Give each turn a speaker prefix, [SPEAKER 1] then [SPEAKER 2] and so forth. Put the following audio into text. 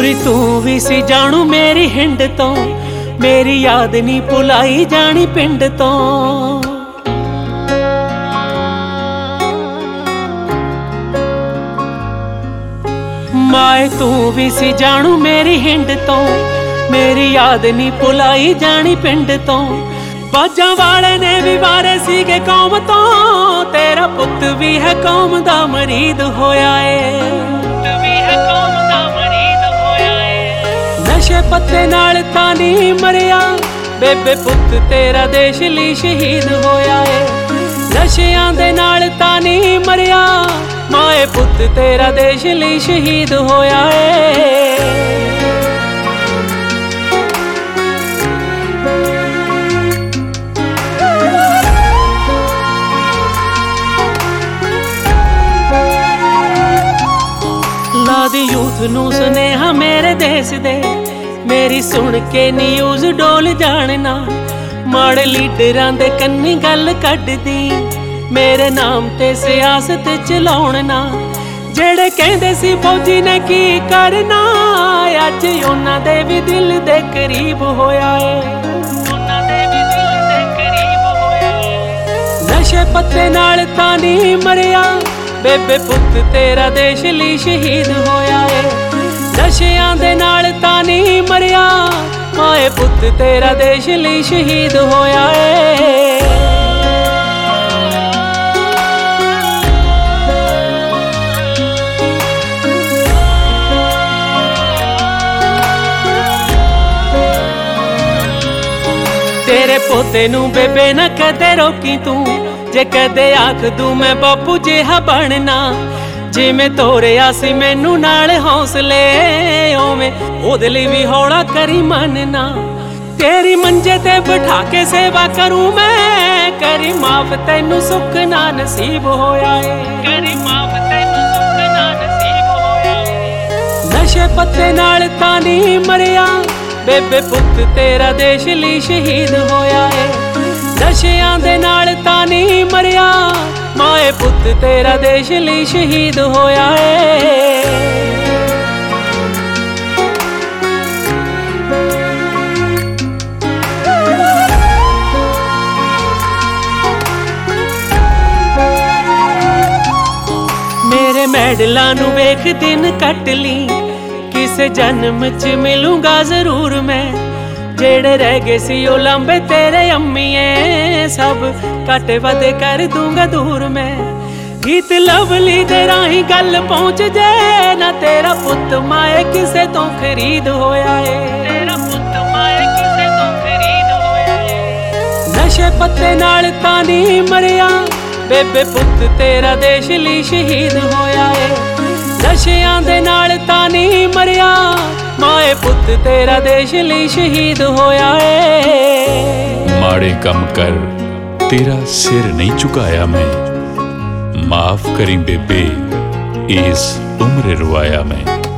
[SPEAKER 1] ਕੁੜੀ ਤੂੰ ਵੀ ਸੀ ਜਾਣੂ ਮੇਰੀ ਹਿੰਡ ਤੋਂ, ਮੇਰੀ ਯਾਦ ਨਹੀਂ ਭੁਲਾਈ ਜਾਣੀ ਪਿੰਡ ਤੋਂ। ਮਾਏ ਤੂੰ ਵੀ ਸੀ ਜਾਣੂ ਮੇਰੀ ਹਿੰਡ ਤੋਂ, ਮੇਰੀ ਯਾਦ ਨਹੀਂ ਭੁਲਾਈ ਜਾਣੀ ਪਿੰਡ ਤੋਂ। ਬਾਜਾਂ ਵਾਲੇ ਨੇ ਵੀ ਵਾਰੇ ਸੀਗੇ ਕੌਮ ਤੋਂ, ਤੇਰਾ ਪੁੱਤ ਵੀ ਹੈ ਕੌਮ ਦਾ ਮਰੀਦ ਹੋਇਆ ਏ, ਨਸ਼ੇ ਪੱਤੇ ਨਾਲ ਤਾਂ ਨਹੀਂ ਮਰਿਆ ਬੇਬੇ ਪੁੱਤ ਤੇਰਾ ਦੇਸ਼ ਲਈ ਸ਼ਹੀਦ ਹੋਇਆ ਏ। ਨਸ਼ਿਆਂ ਦੇ ਨਾਲ ਤਾਂ ਨਹੀਂ ਮਰਿਆ ਮਾਏ ਪੁੱਤ ਤੇਰਾ ਦੇਸ਼ ਲਈ ਸ਼ਹੀਦ ਹੋਇਆ ਏ। ਲਾਦੀ ਯੂਥ ਨੂੰ ਸੁਨੇਹਾ ਮੇਰੇ ਦੇਸ਼ ਦੇ, ਮੇਰੀ ਸੁਣ ਕੇ ਨਿਊਜ਼ ਡੋਲ ਜਾਣਨਾ। ਮਾੜੇ ਲੀਡਰਾਂ ਦੇ ਕੰਨੀ ਗੱਲ ਕੱਢਦੀ, ਮੇਰੇ ਨਾਮ ਤੇ ਸਿਆਸਤ ਚਲਾਉਣ ਨਾ। ਜਿਹੜੇ ਕਹਿੰਦੇ ਸੀ ਫੌਜੀ ਨੇ ਕੀ ਕਰਨਾ, ਅੱਜ ਉਹਨਾਂ ਦੇ ਵੀ ਦਿਲ ਦੇ ਕਰੀਬ ਹੋਇਆ ਏ, ਉਹਨਾਂ ਦੇ ਵੀ ਦਿਲ ਦੇ ਕਰੀਬ ਹੋਇਆ ਏ। ਨਸ਼ੇ ਪੱਤੇ ਨਾਲ ਤਾਂ ਨਹੀਂ ਮਰਿਆ ਬੇਬੇ ਪੁੱਤ ਤੇਰਾ ਦੇਸ਼ ਲਈ ਸ਼ਹੀਦ ਹੋਇਆ ਏ। ਨਸ਼ਿਆਂ ਦੇ ਨਾਲ ਤਾਂ ਨਹੀਂ ਮਰਿਆ ਮਾਏ ਪੁੱਤ ਤੇਰਾ ਦੇਸ਼ ਲਈ ਸ਼ਹੀਦ ਹੋਇਆ ਏ। ਤੇਰੇ ਪੋਤੇ ਨੂੰ ਬੇਬੇ ਨਾ ਕਦੇ ਰੋਕੀ ਤੂੰ, ਜੇ ਕਦੇ ਆਖ ਦੂੰ ਮੈਂ ਬਾਪੂ ਜਿਹਾ ਬਣਨਾ। ਜਿਵੇਂ ਤੋਰਿਆ ਸੀ ਮੈਨੂੰ ਨਾਲ ਹੌਸਲੇ, ਓਵੇਂ ਉਹਦੇ ਲਈ ਵੀ ਹੌਲਾ ਕਰੀ ਮੰਨਣਾ। ਤੇਰੀ ਮੰਜੇ ਤੇ ਬਿਠਾ ਕੇ ਸੇਵਾ ਕਰੂੰ ਮੈਂ, ਕਰੀ ਮਾਫ ਤੈਨੂੰ ਸੁੱਖ ਨਾ ਨਸੀਬ ਹੋਇਆ ਏ, ਕਰੀ ਮਾਫ ਤੈਨੂੰ ਸੁੱਖ ਨਾ ਨਸੀਬ ਹੋਇਆ ਏ। ਨਸ਼ੇ ਪੱਤੇ ਨਾਲ ਤਾਂ ਨਹੀਂ ਮਰਿਆ ਬੇਬੇ ਪੁੱਤ ਤੇਰਾ ਦੇਸ਼ ਲਈ ਸ਼ਹੀਦ ਹੋਇਆ ਏ। ਨਸ਼ਿਆਂ ਦੇ ਨਾਲ ਤਾਂ ਨਹੀਂ ਮਰਿਆ ਮਾਏ ਪੁੱਤ ਤੇਰਾ ਦੇਸ਼ ਲਈ ਸ਼ਹੀਦ ਹੋਇਆ ਏ। ਮੇਰੇ ਮੈਡਲਾਂ ਨੂੰ ਵੇਖ ਦਿਨ ਕੱਟ ਲਈ, ਕਿਸੇ ਜਨਮ ਚ ਮਿਲੂੰਗਾ ਜ਼ਰੂਰ ਮੈਂ। ਜਿਹੜੇ ਰਹਿ ਗਏ ਸੀ ਉਹ ਲਾਂਬੇ ਤੇਰੇ ਅੰਮੀਏ, ਸਭ ਘੱਟ ਵੱਧ ਕਰ ਦੂੰਗਾ ਦੂਰ ਮੈਂ। ਗੀਤ ਲਵਲੀ ਦੇ ਰਾਹੀਂ ਗੱਲ ਪਹੁੰਚ ਜੇ ਨਾ, ਤੇਰਾ ਪੁੱਤ ਮਾਏ ਕਿਸੇ ਤੋਂ ਖਰੀਦ ਹੋਇਆ ਏ, ਤੇਰਾ ਪੁੱਤ ਮਾਏ ਕਿਸੇ ਤੋਂ ਖਰੀਦ ਹੋਇਆ ਏ। ਨਸ਼ੇ ਪੱਤੇ ਨਾਲ ਤਾਂ ਨਹੀਂ ਮਰਿਆ ਬੇਬੇ ਪੁੱਤ ਤੇਰਾ ਦੇਸ਼ ਲਈ ਸ਼ਹੀਦ ਹੋਇਆ ਏ। ਨਸ਼ਿਆਂ ਦੇ ਨਾਲ ਤਾਂ ਨਹੀਂ ਮਰਿਆ ਮਾਏ ਪੁੱਤ ਤੇਰਾ ਦੇਸ਼ ਲਈ ਸ਼ਹੀਦ ਹੋਇਆ ਏ।
[SPEAKER 2] ਮਾੜੇ ਕੰਮ ਕਰ ਤੇਰਾ ਸਿਰ ਨਹੀਂ ਝੁਕਾਇਆ ਮੈਂ, ਮਾਫ ਕਰੀ ਬੇਬੇ ਇਸ ਉਮਰ ਰਵਾਇਆ ਮੈਂ।